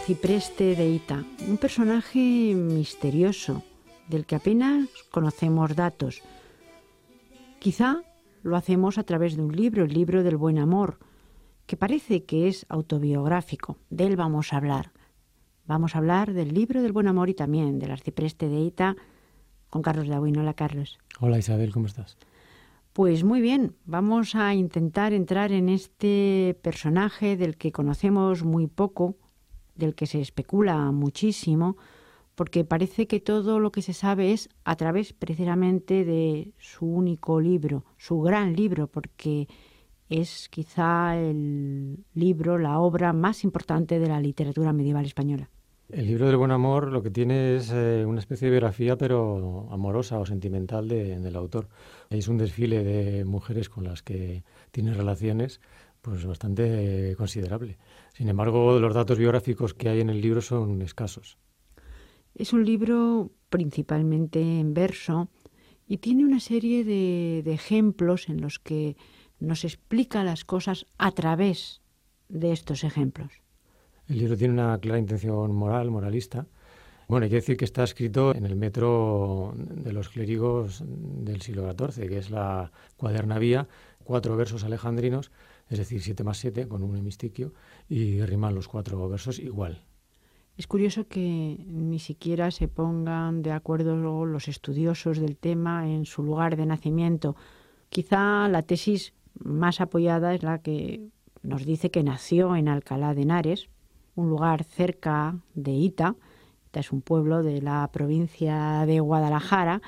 arcipreste de Hita, un personaje misterioso del que apenas conocemos datos. Quizá lo hacemos a través de un libro, el libro del Buen Amor, que parece que es autobiográfico. De él vamos a hablar. Vamos a hablar del libro del Buen Amor y también del arcipreste de Hita con Carlos Dawin. Hola, Carlos. Hola, Isabel, ¿cómo estás? Pues muy bien, vamos a intentar entrar en este personaje del que conocemos muy poco, del que se especula muchísimo, porque parece que todo lo que se sabe es a través precisamente de su único libro, su gran libro, porque es quizá el libro, la obra más importante de la literatura medieval española. El libro del Buen Amor lo que tiene es una especie de biografía, pero amorosa o sentimental del autor. Es un desfile de mujeres con las que tiene relaciones pues bastante considerable. Sin embargo, los datos biográficos que hay en el libro son escasos. Es un libro principalmente en verso y tiene una serie de ejemplos en los que nos explica las cosas a través de estos ejemplos. El libro tiene una clara intención moralista. Bueno, hay que decir que está escrito en el metro de los clérigos del siglo XIV, que es la cuadernavía, 4 versos alejandrinos, es decir, 7 más 7, con un hemistiquio, y riman los 4 versos igual. Es curioso que ni siquiera se pongan de acuerdo los estudiosos del tema en su lugar de nacimiento. Quizá la tesis más apoyada es la que nos dice que nació en Alcalá de Henares, un lugar cerca de Hita. Hita es un pueblo de la provincia de Guadalajara.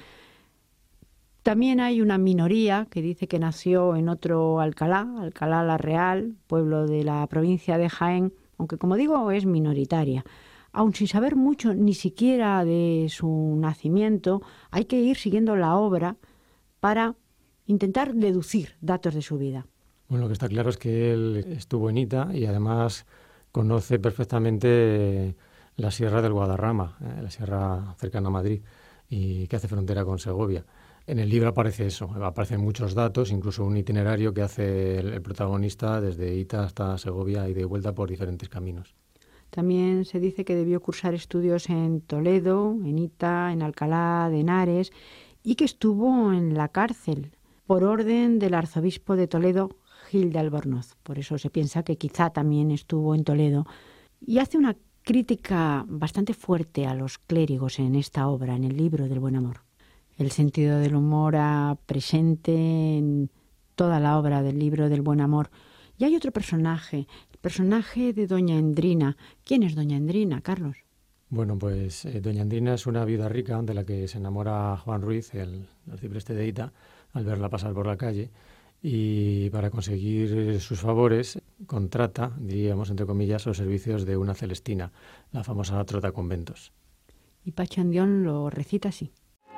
También hay una minoría que dice que nació en otro Alcalá, Alcalá la Real, pueblo de la provincia de Jaén, aunque como digo es minoritaria. Aun sin saber mucho ni siquiera de su nacimiento, hay que ir siguiendo la obra para intentar deducir datos de su vida. Bueno, lo que está claro es que él estuvo en Hita y además conoce perfectamente la sierra del Guadarrama, la sierra cercana a Madrid y que hace frontera con Segovia. En el libro aparece eso, aparecen muchos datos, incluso un itinerario que hace el protagonista desde Hita hasta Segovia y de vuelta por diferentes caminos. También se dice que debió cursar estudios en Toledo, en Hita, en Alcalá de Henares y que estuvo en la cárcel por orden del arzobispo de Toledo, Gil de Albornoz. Por eso se piensa que quizá también estuvo en Toledo. Y hace una crítica bastante fuerte a los clérigos en esta obra, en el libro del Buen Amor. El sentido del humor presente en toda la obra del libro del Buen Amor. Y hay otro personaje, el personaje de doña Endrina. ¿Quién es doña Endrina, Carlos? Bueno, pues doña Endrina es una viuda rica de la que se enamora Juan Ruiz, el arcipreste de Hita, al verla pasar por la calle. Y para conseguir sus favores contrata, diríamos entre comillas, los servicios de una celestina, la famosa trotaconventos. Y Pacho Andión lo recita así.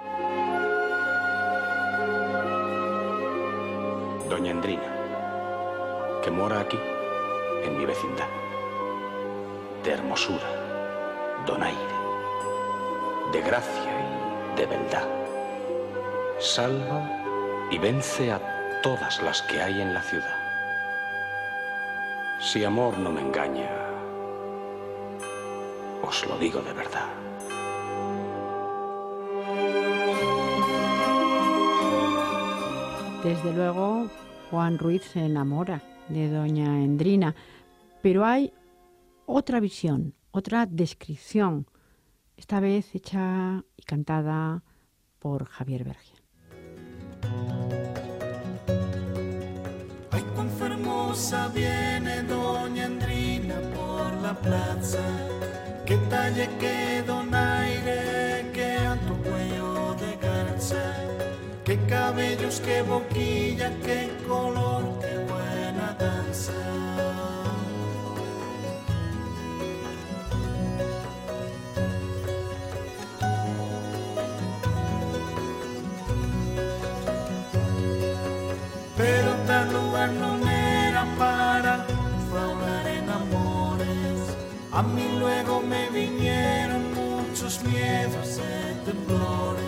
Doña Endrina, que mora aquí, en mi vecindad, de hermosura, donaire, de gracia y de beldad, salva y vence a todas las que hay en la ciudad. Si amor no me engaña, os lo digo de verdad. Desde luego, Juan Ruiz se enamora de doña Endrina, pero hay otra visión, otra descripción, esta vez hecha y cantada por Javier Bergia. Ay, cuán hermosa viene doña Endrina por la plaza, que talle, que donaire, que alto cuello de garza, que cabellos, que boquilla, que color, que buena danza. Pero tal lugar no era para faular en amores. A mí luego me vinieron muchos miedos y temblores.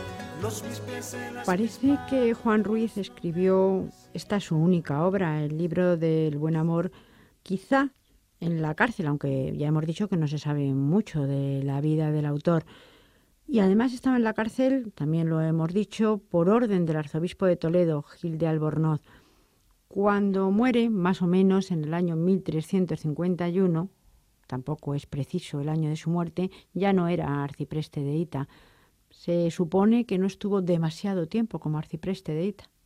Parece que Juan Ruiz escribió, esta es su única obra, el libro del Buen Amor, quizá en la cárcel, aunque ya hemos dicho que no se sabe mucho de la vida del autor. Y además estaba en la cárcel, también lo hemos dicho, por orden del arzobispo de Toledo, Gil de Albornoz. Cuando muere, más o menos en el año 1351, tampoco es preciso el año de su muerte, ya no era arcipreste de Hita. Se supone que no estuvo demasiado tiempo como arcipreste de Hita.